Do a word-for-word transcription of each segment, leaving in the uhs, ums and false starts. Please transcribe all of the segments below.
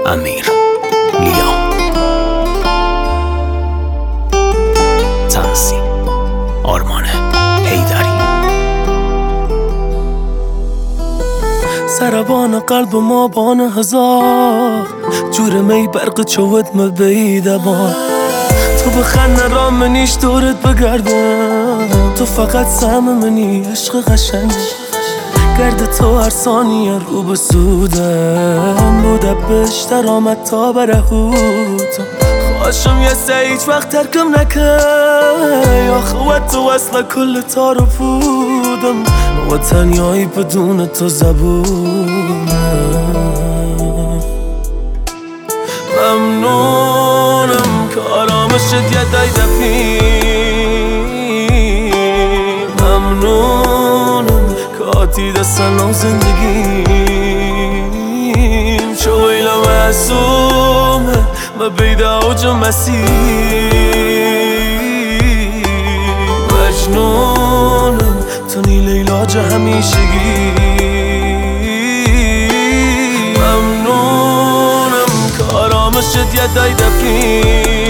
امیر لیا، تنظیم آرمان حیدری. سربان قلب ما بان هزار جور می برق چوت مبیده بان. تو بخند را منیش دورت بگردم، تو فقط سهم منی عشق قشنگ. گرد تو هر ثانیه رو به سودم، بوده بشتر آمد تا برهوتم. خواشم یه سه هیچ وقت ترکم نکن، یا خوات تو اصلا کل تارو بودم و تنیایی بدون تو زبونم. ممنونم که آرامشت یه دای دفی، ممنونم که آتی دستن و زندگیم. چو ویلا معصومه ما بیده اوج مسیح. مجنونم تو نیل علاج همیشگی. ممنونم که آرامشت یه دای دفی،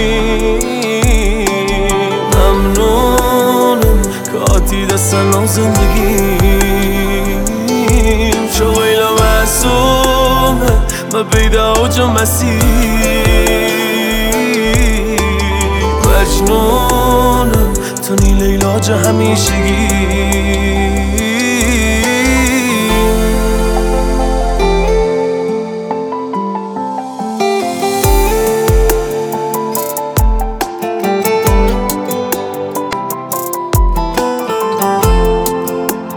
ممنونم که آتی دستن و زندگیم. چو ویلا معصومه ما بیده اوج مسیح. مجنونم تو نیل علاج همیشگی.